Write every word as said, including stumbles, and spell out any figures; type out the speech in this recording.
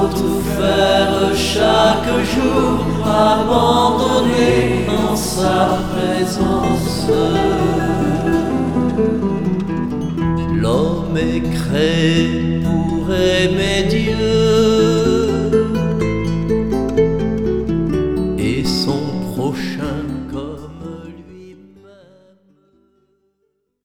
faut tout faire chaque jour, abandonné en sa présence. L'homme est créé pour aimer Dieu,